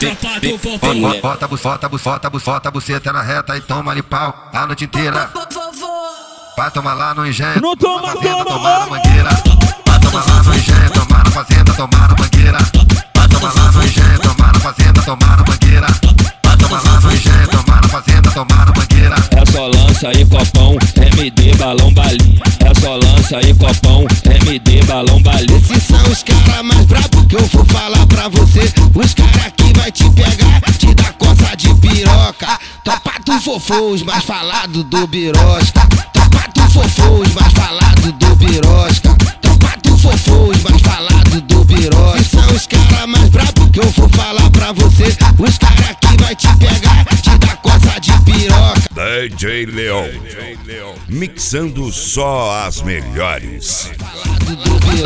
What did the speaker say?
Bota a buceta na reta e toma-lhe pau a noite inteira. Vai tomar lá no engenho, não toma, na fazenda, tomar na mangueira. Vai tomar lá no engenho, tomar na fazenda, tomar na mangueira. Vai tomar lá no engenho, tomar na fazenda, tomar na mangueira. Vai tomar lá no engenho, tomar na fazenda, tomar na mangueira. É só lança e copão, MD, balão, balinha. É só lança e copão, MD, balão, balinha. Esses são os caras mais brabos que eu vou falar pra você. Os caras que vai te pegar, te dar coça de piroca. Topa do fofo, os mais falados do birosca. Topa do fofo, os mais falados do birosca. Topa do fofo, os mais falados do birosca. Esses são os caras mais brabos que eu vou falar pra você. Os caras que vai te pegar, te dar coça de piroca. DJ Leon, mixando só as melhores.